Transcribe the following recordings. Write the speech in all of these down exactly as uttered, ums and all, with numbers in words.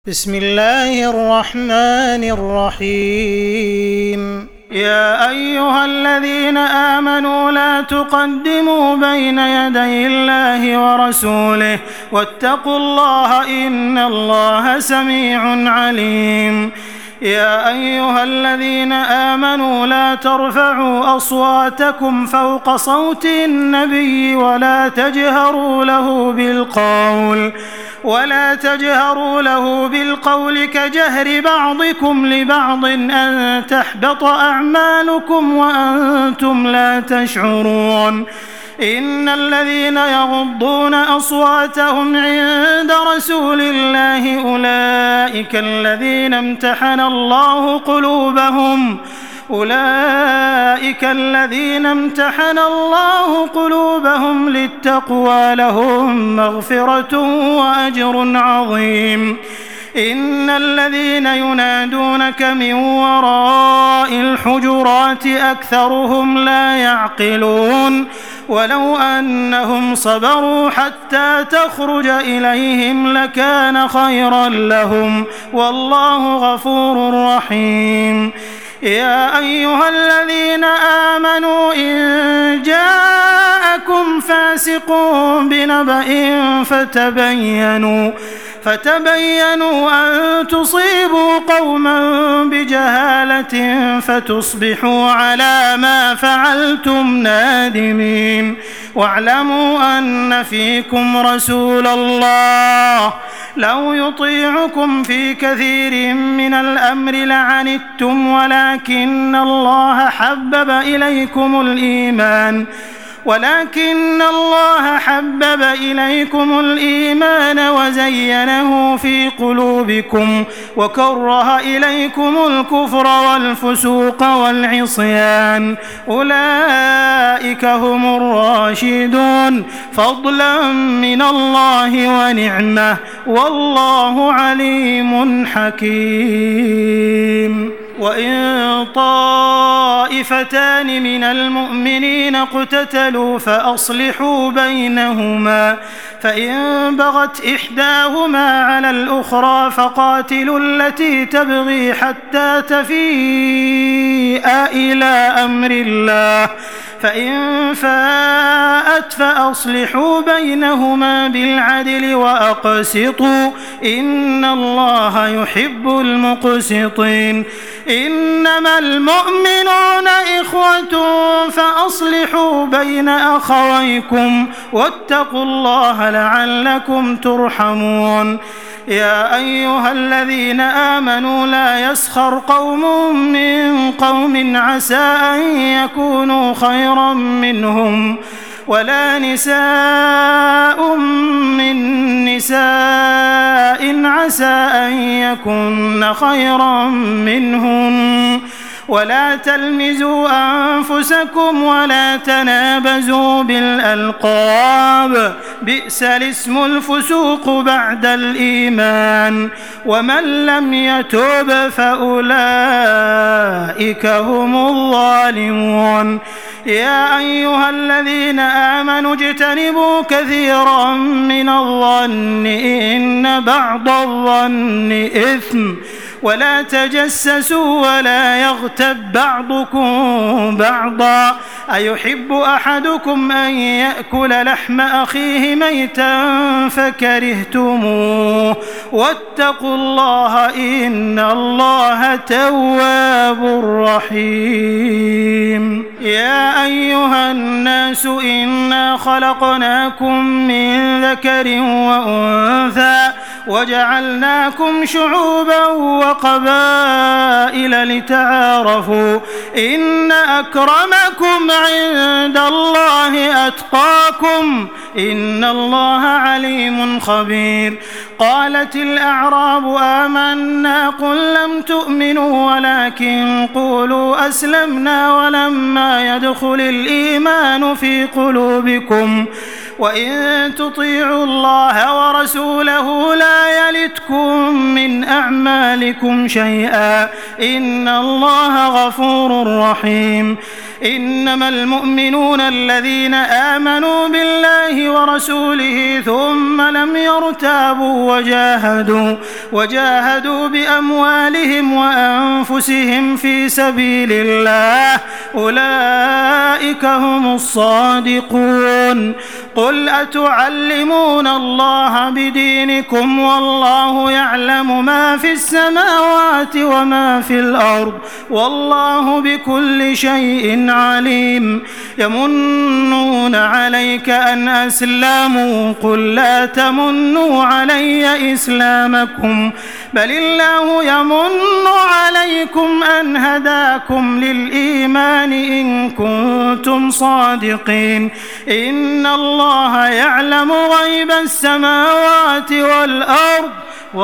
بسم الله الرحمن الرحيم يا أيها الذين آمنوا لا تقدموا بين يدي الله ورسوله واتقوا الله إن الله سميع عليم يا أيها الذين آمنوا لا ترفعوا أصواتكم فوق صوت النبي ولا تجهروا له بالقول ولا تجهروا له بالقول كجهر بعضكم لبعض أن تحبط أعمالكم وأنتم لا تشعرون إن الذين يغضون أصواتهم عند رسول الله أولئك الذين امتحن الله قلوبهم أولئك الذين امتحن الله قلوبهم للتقوى لهم مغفرة وأجر عظيم إن الذين ينادونك من وراء الحجرات أكثرهم لا يعقلون ولو أنهم صبروا حتى تخرج إليهم لكان خيرا لهم والله غفور رحيم يا أيها الذين آمنوا إن جاءكم فاسق بنبأ فتبينوا فتبينوا أن تصيبوا قوما بجهالة فتصبحوا على ما فعلتم نادمين واعلموا أن فيكم رسول الله لو يطيعكم في كثير من الأمر لعنتم ولكن الله حبب إليكم الإيمان ولكن الله حبب إليكم الإيمان وزينه في قلوبكم وكره إليكم الكفر والفسوق والعصيان أولئك هم الراشدون فضلا من الله ونعمة والله عليم حكيم وإن طائفتان من المؤمنين اقتتلوا فأصلحوا بينهما فإن بغت إحداهما على الأخرى فقاتلوا التي تبغي حتى تفيء إلى أمر الله فإن فاءت فأصلحوا بينهما بالعدل وأقسطوا إن الله يحب المقسطين إنما المؤمنون إخوة فأصلحوا بين أخويكم واتقوا الله لعلكم ترحمون يا أيها الذين آمنوا لا يسخر قوم من قوم عسى أن يكونوا خيرا منهم ولا نساء من نساء عسى أن يكن خيرا منهن ولا تلمزوا أنفسكم ولا تنابزوا بالألقاب بئس الاسم الفسوق بعد الإيمان ومن لم يتوب فأولئك هم الظالمون يا أيها الذين آمنوا اجتنبوا كثيرا من الظن إن بعض الظن إثم ولا تجسسوا ولا يغتب بعضكم بعضا أيحب أحدكم أن يأكل لحم أخيه ميتا فكرهتموه واتقوا الله إن الله تواب رحيم يا أيها الناس إنا خلقناكم من ذكر وأنثى وجعلناكم شعوبا وقبائل لتعارفوا إن أكرمكم عند الله أتقاكم إن الله عليم خبير قالت الأعراب آمنا قل لم تؤمنوا ولكن قولوا أسلمنا ولما يدخل الإيمان في قلوبكم وإن تطيعوا الله ورسوله لا يلتكم من أعمالكم شيئا إن الله غفور رحيم إنما المؤمنون الذين آمنوا بالله ورسوله ثم لم يرتابوا وجاهدوا وجاهدوا بأموالهم وأنفسهم في سبيل الله أولئك هم الصادقون. قل أتعلمون الله بدينكم والله يعلم ما في السماوات وما في الأرض والله بكل شيء عليم. يمنون عليك أن أسلموا قل لا تمنوا علي إسلامكم بل الله يمن عليكم أن هداكم للإيمان إن كنتم صادقين. إن الله يعلم غيب السماوات والأرض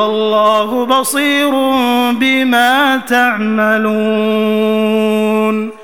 والله بصير بما تعملون.